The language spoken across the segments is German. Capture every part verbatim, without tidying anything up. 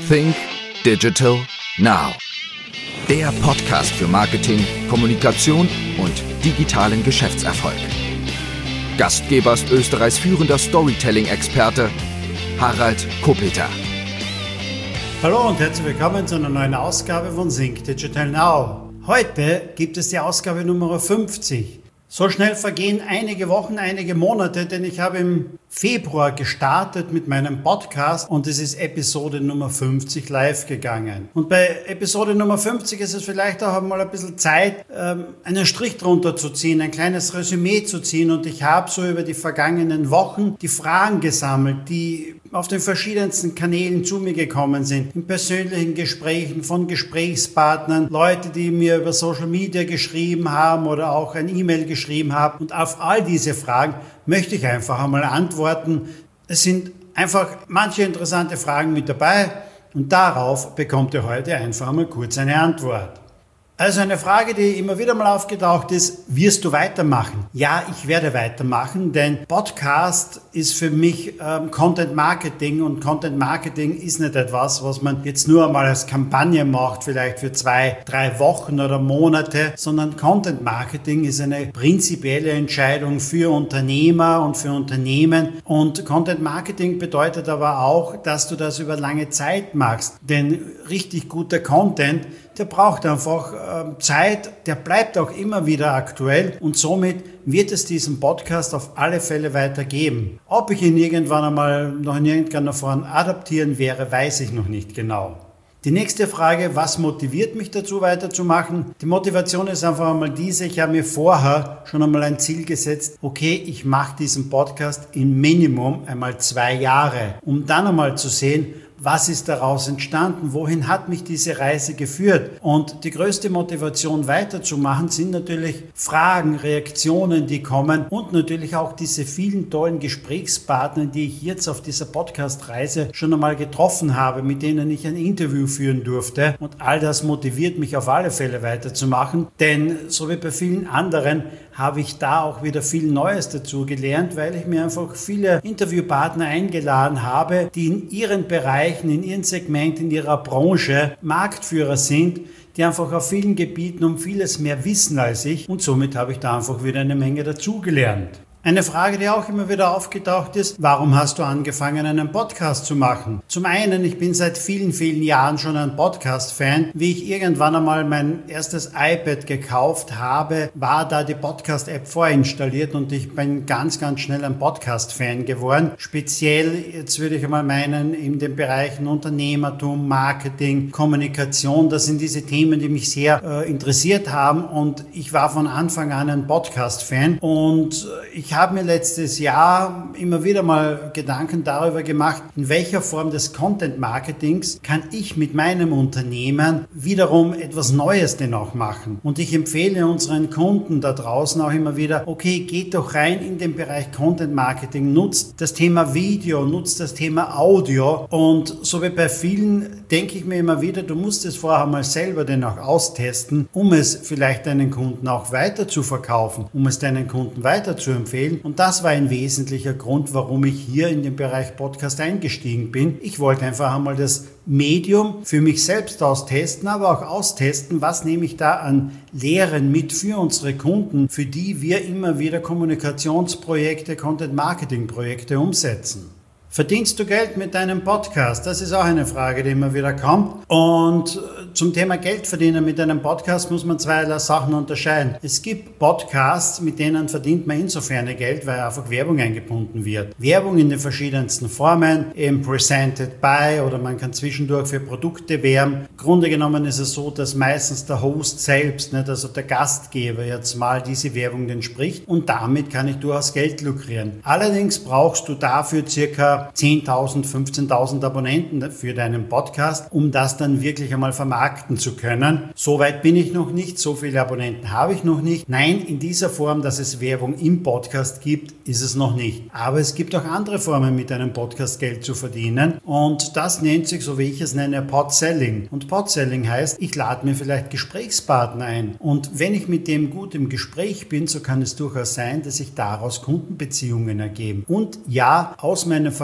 Think Digital Now. Der Podcast für Marketing, Kommunikation und digitalen Geschäftserfolg. Gastgeber ist Österreichs führender Storytelling-Experte Harald Kopeter. Hallo und herzlich willkommen zu einer neuen Ausgabe von Think Digital Now. Heute gibt es die Ausgabe Nummer fünfzig. So schnell vergehen einige Wochen, einige Monate, denn ich habe im Februar gestartet mit meinem Podcast und es ist Episode Nummer fünfzig live gegangen. Und bei Episode Nummer fünfzig ist es vielleicht auch mal ein bisschen Zeit, einen Strich drunter zu ziehen, ein kleines Resümee zu ziehen, und ich habe so über die vergangenen Wochen die Fragen gesammelt, die auf den verschiedensten Kanälen zu mir gekommen sind, in persönlichen Gesprächen von Gesprächspartnern, Leute, die mir über Social Media geschrieben haben oder auch ein E-Mail geschrieben haben. Und auf all diese Fragen möchte ich einfach einmal antworten. Es sind einfach manche interessante Fragen mit dabei und darauf bekommt ihr heute einfach einmal kurz eine Antwort. Also eine Frage, die immer wieder mal aufgetaucht ist: Wirst du weitermachen? Ja, ich werde weitermachen, denn Podcast ist für mich ähm, Content Marketing, und Content Marketing ist nicht etwas, was man jetzt nur einmal als Kampagne macht, vielleicht für zwei, drei Wochen oder Monate, sondern Content Marketing ist eine prinzipielle Entscheidung für Unternehmer und für Unternehmen, und Content Marketing bedeutet aber auch, dass du das über lange Zeit machst, denn richtig guter Content, der braucht einfach äh, Zeit, der bleibt auch immer wieder aktuell, und somit wird es diesen Podcast auf alle Fälle weitergeben. Ob ich ihn irgendwann einmal noch in irgendeiner Form adaptieren werde, weiß ich noch nicht genau. Die nächste Frage: Was motiviert mich dazu, weiterzumachen? Die Motivation ist einfach einmal diese: Ich habe mir vorher schon einmal ein Ziel gesetzt, okay, ich mache diesen Podcast in Minimum einmal zwei Jahre, um dann einmal zu sehen, was ist daraus entstanden? Wohin hat mich diese Reise geführt? Und die größte Motivation weiterzumachen sind natürlich Fragen, Reaktionen, die kommen, und natürlich auch diese vielen tollen Gesprächspartner, die ich jetzt auf dieser Podcast-Reise schon einmal getroffen habe, mit denen ich ein Interview führen durfte. Und all das motiviert mich auf alle Fälle weiterzumachen, denn so wie bei vielen anderen habe ich da auch wieder viel Neues dazu gelernt, weil ich mir einfach viele Interviewpartner eingeladen habe, die in ihren Bereichen, in ihren Segmenten, in ihrer Branche Marktführer sind, die einfach auf vielen Gebieten um vieles mehr wissen als ich, und somit habe ich da einfach wieder eine Menge dazugelernt. Eine Frage, die auch immer wieder aufgetaucht ist: Warum hast du angefangen, einen Podcast zu machen? Zum einen, ich bin seit vielen, vielen Jahren schon ein Podcast-Fan. Wie ich irgendwann einmal mein erstes iPad gekauft habe, war da die Podcast-App vorinstalliert, und ich bin ganz, ganz schnell ein Podcast-Fan geworden. Speziell, jetzt würde ich einmal meinen, in den Bereichen Unternehmertum, Marketing, Kommunikation. Das sind diese Themen, die mich sehr äh, interessiert haben, und ich war von Anfang an ein Podcast-Fan, und ich Ich habe mir letztes Jahr immer wieder mal Gedanken darüber gemacht, in welcher Form des Content-Marketings kann ich mit meinem Unternehmen wiederum etwas Neues denn auch machen. Und ich empfehle unseren Kunden da draußen auch immer wieder: Okay, geht doch rein in den Bereich Content-Marketing, nutzt das Thema Video, nutzt das Thema Audio, und so wie bei vielen denke ich mir immer wieder, du musst es vorher mal selber denn auch austesten, um es vielleicht deinen Kunden auch weiter zu verkaufen, um es deinen Kunden weiter zu empfehlen. Und das war ein wesentlicher Grund, warum ich hier in den Bereich Podcast eingestiegen bin. Ich wollte einfach einmal das Medium für mich selbst austesten, aber auch austesten, was nehme ich da an Lehren mit für unsere Kunden, für die wir immer wieder Kommunikationsprojekte, Content-Marketing-Projekte umsetzen. Verdienst du Geld mit deinem Podcast? Das ist auch eine Frage, die immer wieder kommt. Und zum Thema Geld verdienen mit einem Podcast muss man zweierlei Sachen unterscheiden. Es gibt Podcasts, mit denen verdient man insofern Geld, weil einfach Werbung eingebunden wird. Werbung in den verschiedensten Formen, eben presented by, oder man kann zwischendurch für Produkte werben. Im Grunde genommen ist es so, dass meistens der Host selbst, nicht, also der Gastgeber, jetzt mal diese Werbung denn spricht, und damit kann ich durchaus Geld lukrieren. Allerdings brauchst du dafür circa zehntausend, fünfzehntausend Abonnenten für deinen Podcast, um das dann wirklich einmal vermarkten zu können. So weit bin ich noch nicht, so viele Abonnenten habe ich noch nicht. Nein, in dieser Form, dass es Werbung im Podcast gibt, ist es noch nicht. Aber es gibt auch andere Formen, mit einem Podcast Geld zu verdienen, und das nennt sich, so wie ich es nenne, Podselling. Und Podselling heißt, ich lade mir vielleicht Gesprächspartner ein, und wenn ich mit dem gut im Gespräch bin, so kann es durchaus sein, dass sich daraus Kundenbeziehungen ergeben. Und ja, aus meinen Vergangenheiten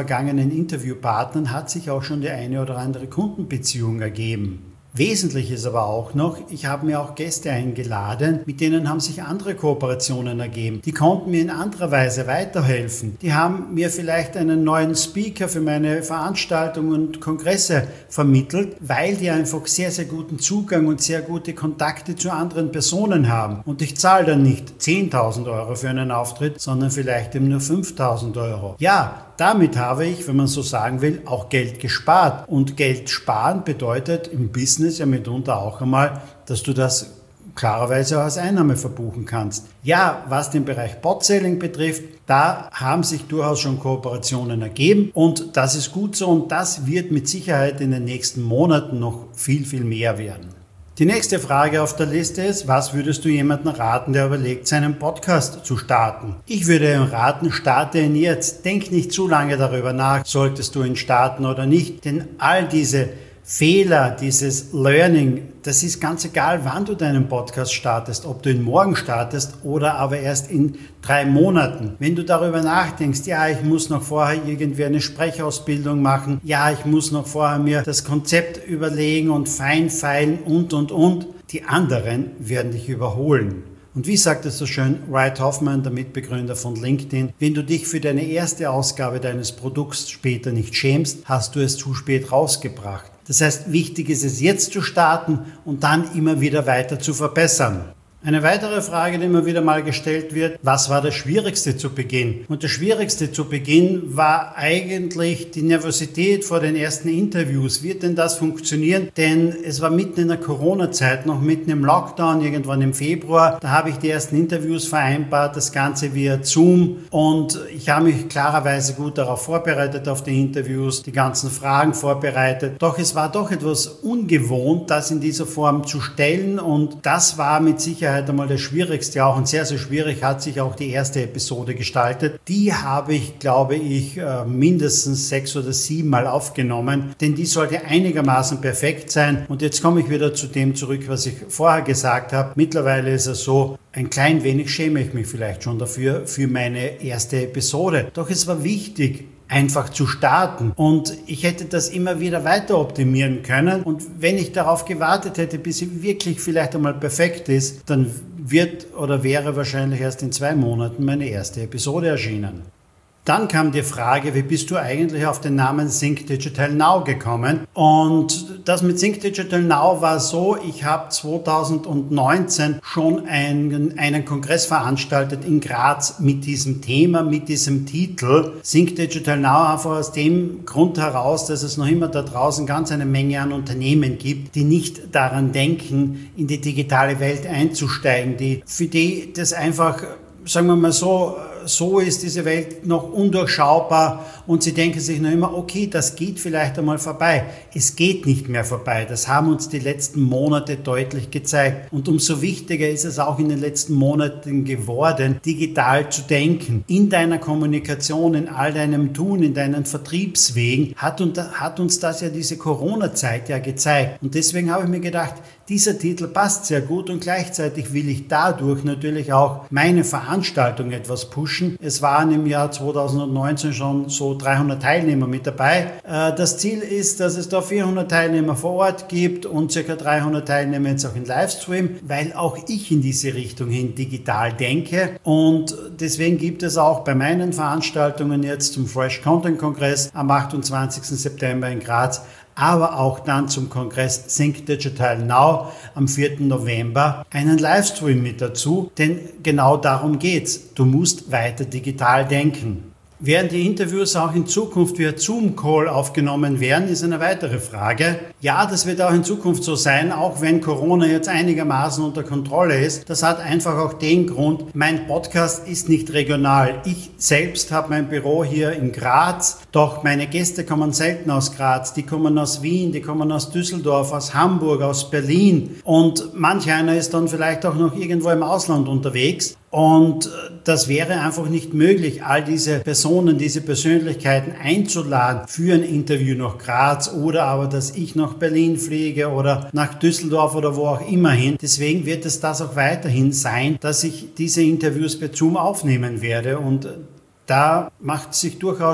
vergangenen Interviewpartnern hat sich auch schon die eine oder andere Kundenbeziehung ergeben. Wesentlich ist aber auch noch, ich habe mir auch Gäste eingeladen, mit denen haben sich andere Kooperationen ergeben. Die konnten mir in anderer Weise weiterhelfen. Die haben mir vielleicht einen neuen Speaker für meine Veranstaltungen und Kongresse vermittelt, weil die einfach sehr, sehr guten Zugang und sehr gute Kontakte zu anderen Personen haben. Und ich zahle dann nicht zehntausend Euro für einen Auftritt, sondern vielleicht eben nur fünftausend Euro. Ja, damit habe ich, wenn man so sagen will, auch Geld gespart. Und Geld sparen bedeutet im Business ja mitunter auch einmal, dass du das klarerweise auch als Einnahme verbuchen kannst. Ja, was den Bereich Bot-Selling betrifft, da haben sich durchaus schon Kooperationen ergeben und das ist gut so und das wird mit Sicherheit in den nächsten Monaten noch viel, viel mehr werden. Die nächste Frage auf der Liste ist, was würdest du jemandem raten, der überlegt, seinen Podcast zu starten? Ich würde ihm raten, starte ihn jetzt. Denk nicht zu lange darüber nach, solltest du ihn starten oder nicht, denn all diese Fehler, dieses Learning, das ist ganz egal, wann du deinen Podcast startest, ob du ihn morgen startest oder aber erst in drei Monaten. Wenn du darüber nachdenkst, ja, ich muss noch vorher irgendwie eine Sprechausbildung machen, ja, ich muss noch vorher mir das Konzept überlegen und fein feilen und, und, und, die anderen werden dich überholen. Und wie sagt es so schön Reid Hoffman, der Mitbegründer von LinkedIn, wenn du dich für deine erste Ausgabe deines Produkts später nicht schämst, hast du es zu spät rausgebracht. Das heißt, wichtig ist es jetzt zu starten und dann immer wieder weiter zu verbessern. Eine weitere Frage, die immer wieder mal gestellt wird, was war das Schwierigste zu Beginn? Und das Schwierigste zu Beginn war eigentlich die Nervosität vor den ersten Interviews. Wird denn das funktionieren? Denn es war mitten in der Corona-Zeit, noch mitten im Lockdown, irgendwann im Februar. Da habe ich die ersten Interviews vereinbart, das Ganze via Zoom. Und ich habe mich klarerweise gut darauf vorbereitet, auf die Interviews, die ganzen Fragen vorbereitet. Doch es war doch etwas ungewohnt, das in dieser Form zu stellen. Und das war mit Sicherheit einmal das Schwierigste auch und sehr, sehr schwierig hat sich auch die erste Episode gestaltet. Die habe ich, glaube ich, mindestens sechs oder sieben Mal aufgenommen, denn die sollte einigermaßen perfekt sein. Und jetzt komme ich wieder zu dem zurück, was ich vorher gesagt habe. Mittlerweile ist es so, ein klein wenig schäme ich mich vielleicht schon dafür, für meine erste Episode. Doch es war wichtig, einfach zu starten. Und ich hätte das immer wieder weiter optimieren können. Und wenn ich darauf gewartet hätte, bis sie wirklich vielleicht einmal perfekt ist, dann wird oder wäre wahrscheinlich erst in zwei Monaten meine erste Episode erschienen. Dann kam die Frage, wie bist du eigentlich auf den Namen Think Digital Now gekommen? Und das mit Think Digital Now war so, ich habe zweitausendneunzehn schon einen, einen Kongress veranstaltet in Graz mit diesem Thema, mit diesem Titel. Think Digital Now einfach aus dem Grund heraus, dass es noch immer da draußen ganz eine Menge an Unternehmen gibt, die nicht daran denken, in die digitale Welt einzusteigen, die für die das einfach, sagen wir mal so, so ist diese Welt noch undurchschaubar und sie denken sich noch immer, okay, das geht vielleicht einmal vorbei. Es geht nicht mehr vorbei. Das haben uns die letzten Monate deutlich gezeigt. Und umso wichtiger ist es auch in den letzten Monaten geworden, digital zu denken. In deiner Kommunikation, in all deinem Tun, in deinen Vertriebswegen hat, und, hat uns das ja diese Corona-Zeit ja gezeigt. Und deswegen habe ich mir gedacht, dieser Titel passt sehr gut und gleichzeitig will ich dadurch natürlich auch meine Veranstaltung etwas pushen. Es waren im Jahr zweitausendneunzehn schon so dreihundert Teilnehmer mit dabei. Das Ziel ist, dass es da vierhundert Teilnehmer vor Ort gibt und ca. dreihundert Teilnehmer jetzt auch in Livestream, weil auch ich in diese Richtung hin digital denke und deswegen gibt es auch bei meinen Veranstaltungen jetzt zum Fresh Content Kongress am achtundzwanzigsten September in Graz, aber auch dann zum Kongress Think Digital Now am vierten November einen Livestream mit dazu, denn genau darum geht's. Du musst weiter digital denken. Werden die Interviews auch in Zukunft via Zoom-Call aufgenommen werden, ist eine weitere Frage. Ja, das wird auch in Zukunft so sein, auch wenn Corona jetzt einigermaßen unter Kontrolle ist. Das hat einfach auch den Grund, mein Podcast ist nicht regional. Ich selbst habe mein Büro hier in Graz, doch meine Gäste kommen selten aus Graz. Die kommen aus Wien, die kommen aus Düsseldorf, aus Hamburg, aus Berlin und manch einer ist dann vielleicht auch noch irgendwo im Ausland unterwegs. Und das wäre einfach nicht möglich, all diese Personen, diese Persönlichkeiten einzuladen für ein Interview nach Graz oder aber, dass ich nach Berlin fliege oder nach Düsseldorf oder wo auch immer hin. Deswegen wird es das auch weiterhin sein, dass ich diese Interviews per Zoom aufnehmen werde und da macht sich durchaus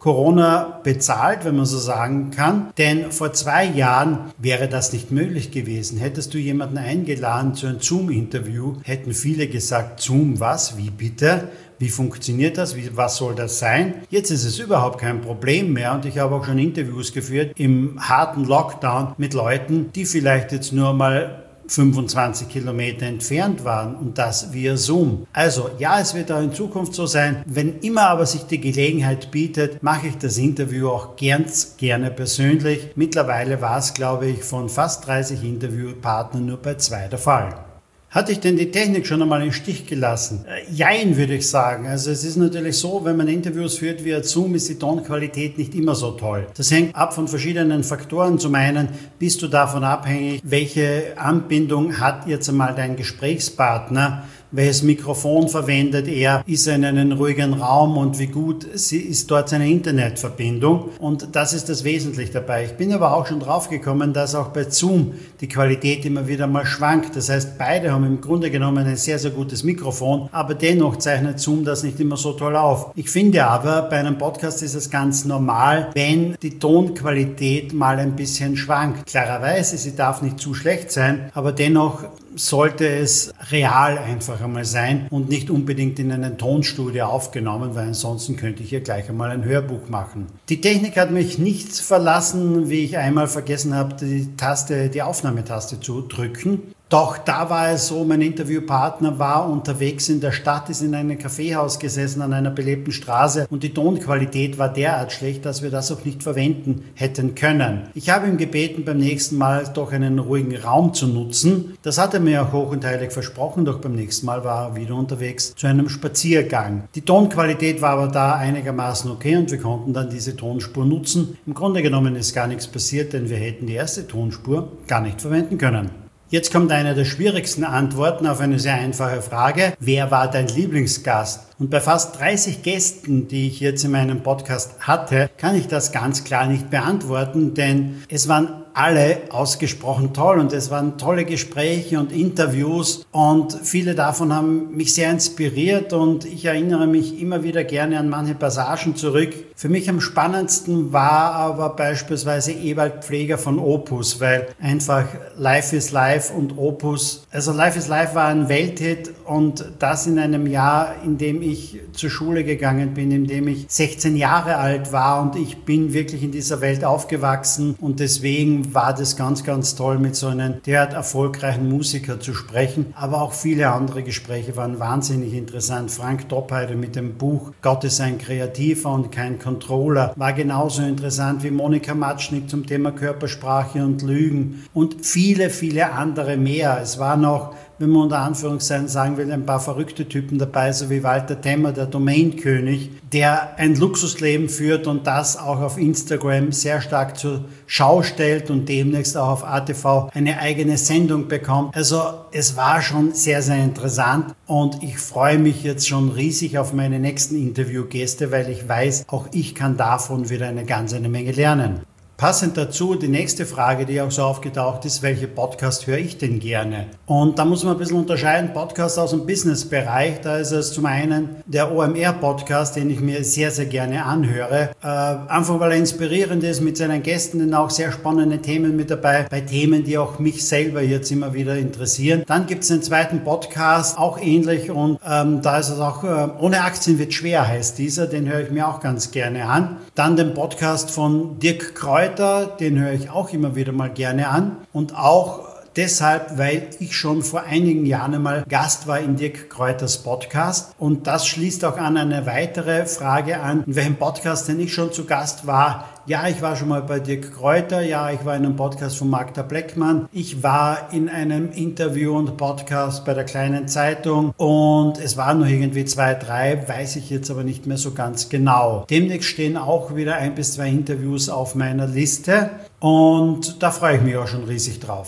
Corona bezahlt, wenn man so sagen kann. Denn vor zwei Jahren wäre das nicht möglich gewesen. Hättest du jemanden eingeladen zu einem Zoom-Interview, hätten viele gesagt, Zoom was? Wie bitte? Wie funktioniert das? Wie, was soll das sein? Jetzt ist es überhaupt kein Problem mehr und ich habe auch schon Interviews geführt im harten Lockdown mit Leuten, die vielleicht jetzt nur mal fünfundzwanzig Kilometer entfernt waren und das via Zoom. Also ja, es wird auch in Zukunft so sein. Wenn immer aber sich die Gelegenheit bietet, mache ich das Interview auch ganz gerne persönlich. Mittlerweile war es, glaube ich, von fast dreißig Interviewpartnern nur bei zwei der Fall. Hatte ich denn die Technik schon einmal im Stich gelassen? Äh, jein, würde ich sagen. Also es ist natürlich so, wenn man Interviews führt via Zoom, ist die Tonqualität nicht immer so toll. Das hängt ab von verschiedenen Faktoren. Zum einen bist du davon abhängig, welche Anbindung hat jetzt einmal dein Gesprächspartner, welches Mikrofon verwendet er, ist er in einem ruhigen Raum und wie gut ist dort seine Internetverbindung. Und das ist das Wesentliche dabei. Ich bin aber auch schon drauf gekommen, dass auch bei Zoom die Qualität immer wieder mal schwankt. Das heißt, beide haben im Grunde genommen ein sehr, sehr gutes Mikrofon, aber dennoch zeichnet Zoom das nicht immer so toll auf. Ich finde aber, bei einem Podcast ist es ganz normal, wenn die Tonqualität mal ein bisschen schwankt. Klarerweise, sie darf nicht zu schlecht sein, aber dennoch sollte es real einfach einmal sein und nicht unbedingt in einem Tonstudio aufgenommen, weil ansonsten könnte ich hier gleich einmal ein Hörbuch machen. Die Technik hat mich nicht verlassen, wie ich einmal vergessen habe, die Taste, die Aufnahmetaste zu drücken. Doch da war es so, mein Interviewpartner war unterwegs in der Stadt, ist in einem Kaffeehaus gesessen an einer belebten Straße und die Tonqualität war derart schlecht, dass wir das auch nicht verwenden hätten können. Ich habe ihm gebeten, beim nächsten Mal doch einen ruhigen Raum zu nutzen. Das hat er mir auch hoch und heilig versprochen, doch beim nächsten Mal war er wieder unterwegs zu einem Spaziergang. Die Tonqualität war aber da einigermaßen okay und wir konnten dann diese Tonspur nutzen. Im Grunde genommen ist gar nichts passiert, denn wir hätten die erste Tonspur gar nicht verwenden können. Jetzt kommt eine der schwierigsten Antworten auf eine sehr einfache Frage. Wer war dein Lieblingsgast? Und bei fast dreißig Gästen, die ich jetzt in meinem Podcast hatte, kann ich das ganz klar nicht beantworten, denn es waren alle ausgesprochen toll und es waren tolle Gespräche und Interviews und viele davon haben mich sehr inspiriert und ich erinnere mich immer wieder gerne an manche Passagen zurück. Für mich am spannendsten war aber beispielsweise Ewald Pfleger von Opus, weil einfach Life is Life und Opus, also Life is Life war ein Welthit und das in einem Jahr, in dem ich zur Schule gegangen bin, in dem ich sechzehn Jahre alt war und ich bin wirklich in dieser Welt aufgewachsen und deswegen war das ganz, ganz toll, mit so einem derart erfolgreichen Musiker zu sprechen. Aber auch viele andere Gespräche waren wahnsinnig interessant. Frank Doppheide mit dem Buch Gott ist ein Kreativer und kein Controller war genauso interessant wie Monika Matschnick zum Thema Körpersprache und Lügen und viele, viele andere mehr. Es war noch, wenn man unter Anführungszeichen sagen will, ein paar verrückte Typen dabei, so wie Walter Temmer, der Domainkönig, der ein Luxusleben führt und das auch auf Instagram sehr stark zur Schau stellt und demnächst auch auf A T V eine eigene Sendung bekommt. Also es war schon sehr, sehr interessant und ich freue mich jetzt schon riesig auf meine nächsten Interviewgäste, weil ich weiß, auch ich kann davon wieder eine ganze Menge lernen. Passend dazu die nächste Frage, die auch so aufgetaucht ist, welche Podcast höre ich denn gerne? Und da muss man ein bisschen unterscheiden, Podcast aus dem Business-Bereich, da ist es zum einen der O M R-Podcast, den ich mir sehr, sehr gerne anhöre, äh, einfach weil er inspirierend ist mit seinen Gästen, denn auch sehr spannende Themen mit dabei, bei Themen, die auch mich selber jetzt immer wieder interessieren. Dann gibt es einen zweiten Podcast, auch ähnlich und ähm, da ist es auch, äh, ohne Aktien wird schwer heißt dieser, den höre ich mir auch ganz gerne an. Dann den Podcast von Dirk Kräuter, den höre ich auch immer wieder mal gerne an und auch deshalb, weil ich schon vor einigen Jahren einmal Gast war in Dirk Kräuters Podcast und das schließt auch an eine weitere Frage an, in welchem Podcast denn ich schon zu Gast war. Ja, ich war schon mal bei Dirk Kräuter, ja, ich war in einem Podcast von Magda Bleckmann, ich war in einem Interview und Podcast bei der Kleinen Zeitung und es waren noch irgendwie zwei, drei, weiß ich jetzt aber nicht mehr so ganz genau. Demnächst stehen auch wieder ein bis zwei Interviews auf meiner Liste und da freue ich mich auch schon riesig drauf.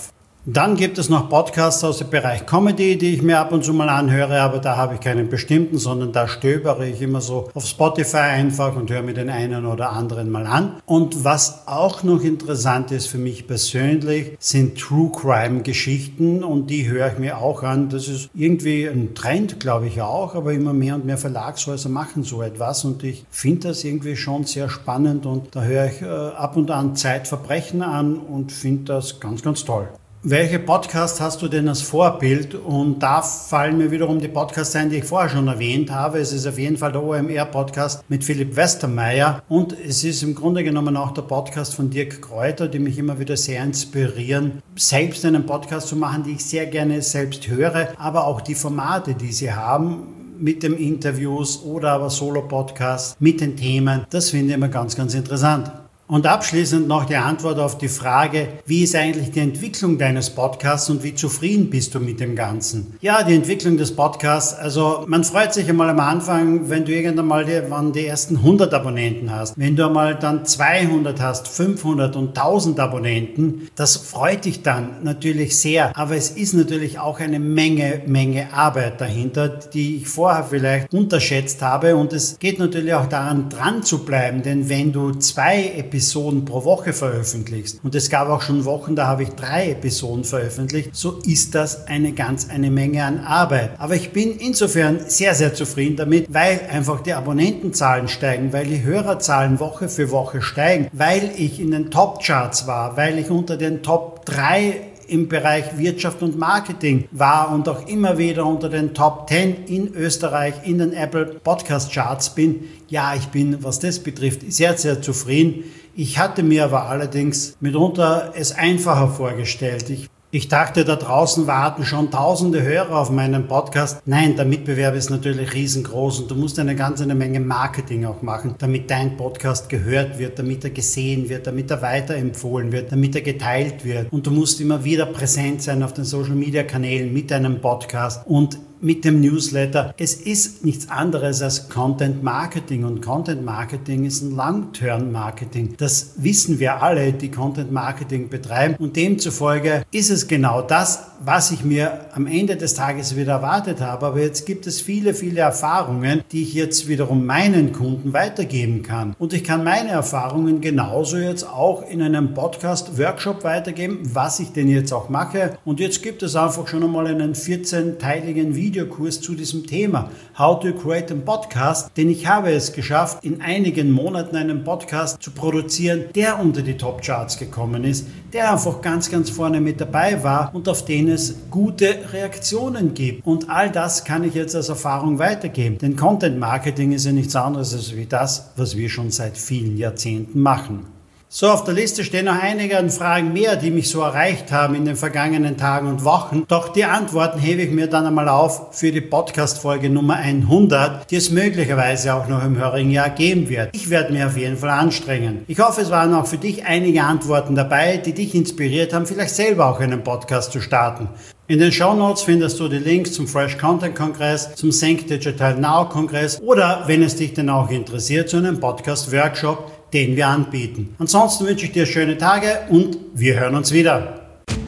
Dann gibt es noch Podcasts aus dem Bereich Comedy, die ich mir ab und zu mal anhöre, aber da habe ich keinen bestimmten, sondern da stöbere ich immer so auf Spotify einfach und höre mir den einen oder anderen mal an. Und was auch noch interessant ist für mich persönlich, sind True Crime Geschichten und die höre ich mir auch an. Das ist irgendwie ein Trend, glaube ich auch, aber immer mehr und mehr Verlagshäuser machen so etwas und ich finde das irgendwie schon sehr spannend und da höre ich äh, ab und an Zeitverbrechen an und finde das ganz, ganz toll. Welche Podcast hast du denn als Vorbild? Und da fallen mir wiederum die Podcasts ein, die ich vorher schon erwähnt habe. Es ist auf jeden Fall der O M R-Podcast mit Philipp Westermeier und es ist im Grunde genommen auch der Podcast von Dirk Kräuter, die mich immer wieder sehr inspirieren, selbst einen Podcast zu machen, die ich sehr gerne selbst höre, aber auch die Formate, die sie haben, mit den Interviews oder aber Solo-Podcasts, mit den Themen, das finde ich immer ganz, ganz interessant. Und abschließend noch die Antwort auf die Frage, wie ist eigentlich die Entwicklung deines Podcasts und wie zufrieden bist du mit dem Ganzen? Ja, die Entwicklung des Podcasts, also man freut sich einmal am Anfang, wenn du irgendwann mal die, wann die ersten hundert Abonnenten hast. Wenn du einmal dann zweihundert hast, fünfhundert und tausend Abonnenten, das freut dich dann natürlich sehr. Aber es ist natürlich auch eine Menge, Menge Arbeit dahinter, die ich vorher vielleicht unterschätzt habe. Und es geht natürlich auch daran, dran zu bleiben, denn wenn du zwei Episoden Episoden pro Woche veröffentlichst. Und es gab auch schon Wochen, da habe ich drei Episoden veröffentlicht. So ist das eine ganz eine Menge an Arbeit. Aber ich bin insofern sehr, sehr zufrieden damit, weil einfach die Abonnentenzahlen steigen, weil die Hörerzahlen Woche für Woche steigen, weil ich in den Top-Charts war, weil ich unter den Top drei im Bereich Wirtschaft und Marketing war und auch immer wieder unter den Top zehn in Österreich in den Apple Podcast Charts bin. Ja, ich bin, was das betrifft, sehr, sehr zufrieden. Ich hatte mir aber allerdings mitunter es einfacher vorgestellt. Ich Ich dachte, da draußen warten schon tausende Hörer auf meinen Podcast. Nein, der Mitbewerb ist natürlich riesengroß und du musst eine ganze Menge Marketing auch machen, damit dein Podcast gehört wird, damit er gesehen wird, damit er weiterempfohlen wird, damit er geteilt wird. Und du musst immer wieder präsent sein auf den Social-Media-Kanälen mit deinem Podcast und mit dem Newsletter. Es ist nichts anderes als Content Marketing und Content Marketing ist ein Long-Term-Marketing. Das wissen wir alle, die Content Marketing betreiben und demzufolge ist es genau das, was ich mir am Ende des Tages wieder erwartet habe. Aber jetzt gibt es viele, viele Erfahrungen, die ich jetzt wiederum meinen Kunden weitergeben kann. Und ich kann meine Erfahrungen genauso jetzt auch in einem Podcast-Workshop weitergeben, was ich denn jetzt auch mache. Und jetzt gibt es einfach schon einmal einen vierzehnteiligen Videokurs zu diesem Thema. How to create a podcast, denn ich habe es geschafft, in einigen Monaten einen Podcast zu produzieren, der unter die Top-Charts gekommen ist, der einfach ganz, ganz vorne mit dabei war und auf den es gute Reaktionen gibt. Und all das kann ich jetzt als Erfahrung weitergeben. Denn Content Marketing ist ja nichts anderes als wie das, was wir schon seit vielen Jahrzehnten machen. So, auf der Liste stehen noch einige Fragen mehr, die mich so erreicht haben in den vergangenen Tagen und Wochen. Doch die Antworten hebe ich mir dann einmal auf für die Podcast-Folge Nummer hundert, die es möglicherweise auch noch im heurigen Jahr geben wird. Ich werde mich auf jeden Fall anstrengen. Ich hoffe, es waren auch für dich einige Antworten dabei, die dich inspiriert haben, vielleicht selber auch einen Podcast zu starten. In den Shownotes findest du die Links zum Fresh Content Kongress, zum Think Digital Now Kongress oder, wenn es dich denn auch interessiert, zu einem Podcast Workshop, den wir anbieten. Ansonsten wünsche ich dir schöne Tage und wir hören uns wieder.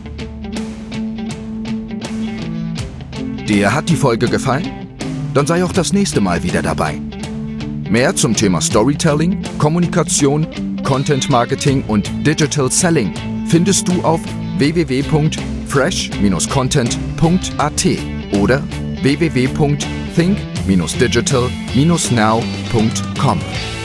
Dir hat die Folge gefallen? Dann sei auch das nächste Mal wieder dabei. Mehr zum Thema Storytelling, Kommunikation, Content Marketing und Digital Selling findest du auf w w w punkt fresh dash content punkt a t oder w w w punkt think dash digital dash now punkt com.